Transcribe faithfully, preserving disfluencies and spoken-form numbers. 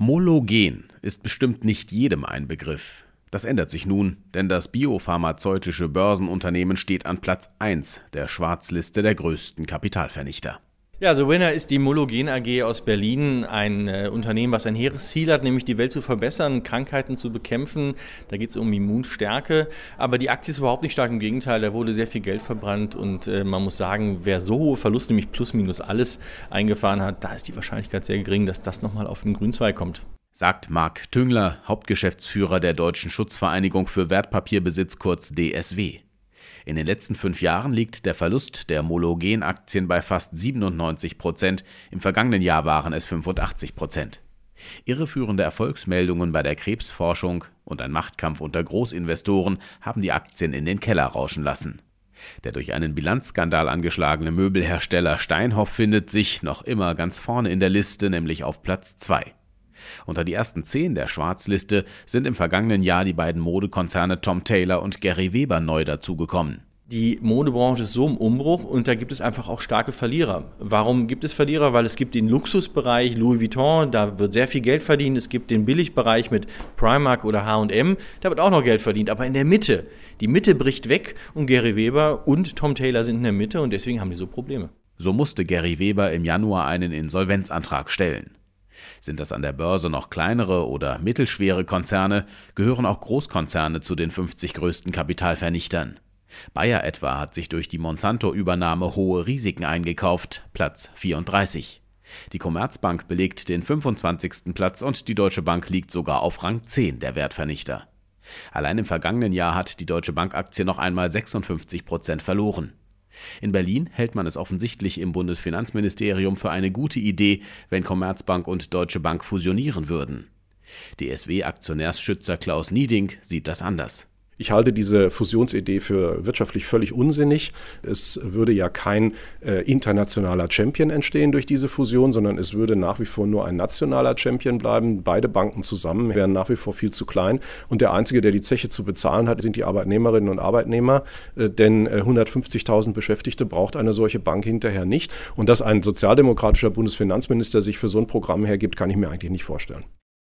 Mologen ist bestimmt nicht jedem ein Begriff. Das ändert sich nun, denn das biopharmazeutische Börsenunternehmen steht an Platz eins der Schwarzliste der größten Kapitalvernichter. Ja, The Winner ist die Mologen A G aus Berlin, ein äh, Unternehmen, was ein hehres Ziel hat, nämlich die Welt zu verbessern, Krankheiten zu bekämpfen. Da geht es um Immunstärke. Aber die Aktie ist überhaupt nicht stark, im Gegenteil, da wurde sehr viel Geld verbrannt. Und äh, man muss sagen, wer so hohe Verluste, nämlich plus minus alles, eingefahren hat, da ist die Wahrscheinlichkeit sehr gering, dass das nochmal auf den Grünzweig kommt. Sagt Marc Tüngler, Hauptgeschäftsführer der Deutschen Schutzvereinigung für Wertpapierbesitz, kurz D S W. In den letzten fünf Jahren liegt der Verlust der Mologen-Aktien bei fast siebenundneunzig Prozent, im vergangenen Jahr waren es fünfundachtzig Prozent. Irreführende Erfolgsmeldungen bei der Krebsforschung und ein Machtkampf unter Großinvestoren haben die Aktien in den Keller rauschen lassen. Der durch einen Bilanzskandal angeschlagene Möbelhersteller Steinhoff findet sich noch immer ganz vorne in der Liste, nämlich auf Platz zwei. Unter die ersten zehn der Schwarzliste sind im vergangenen Jahr die beiden Modekonzerne Tom Tailor und Gary Weber neu dazugekommen. Die Modebranche ist so im Umbruch und da gibt es einfach auch starke Verlierer. Warum gibt es Verlierer? Weil es gibt den Luxusbereich Louis Vuitton, da wird sehr viel Geld verdient. Es gibt den Billigbereich mit Primark oder H und M, da wird auch noch Geld verdient. Aber in der Mitte, die Mitte bricht weg und Gary Weber und Tom Tailor sind in der Mitte und deswegen haben die so Probleme. So musste Gary Weber im Januar einen Insolvenzantrag stellen. Sind das an der Börse noch kleinere oder mittelschwere Konzerne, gehören auch Großkonzerne zu den fünfzig größten Kapitalvernichtern. Bayer etwa hat sich durch die Monsanto-Übernahme hohe Risiken eingekauft, Platz vierunddreißig. Die Commerzbank belegt den fünfundzwanzigsten Platz und die Deutsche Bank liegt sogar auf Rang zehn der Wertvernichter. Allein im vergangenen Jahr hat die Deutsche Bank-Aktie noch einmal sechsundfünfzig Prozent verloren. In Berlin hält man es offensichtlich im Bundesfinanzministerium für eine gute Idee, wenn Commerzbank und Deutsche Bank fusionieren würden. D S W-Aktionärsschützer Klaus Nieding sieht das anders. Ich halte diese Fusionsidee für wirtschaftlich völlig unsinnig. Es würde ja kein äh, internationaler Champion entstehen durch diese Fusion, sondern es würde nach wie vor nur ein nationaler Champion bleiben. Beide Banken zusammen wären nach wie vor viel zu klein. Und der Einzige, der die Zeche zu bezahlen hat, sind die Arbeitnehmerinnen und Arbeitnehmer. Äh, denn äh, hundertfünfzigtausend Beschäftigte braucht eine solche Bank hinterher nicht. Und dass ein sozialdemokratischer Bundesfinanzminister sich für so ein Programm hergibt, kann ich mir eigentlich nicht vorstellen.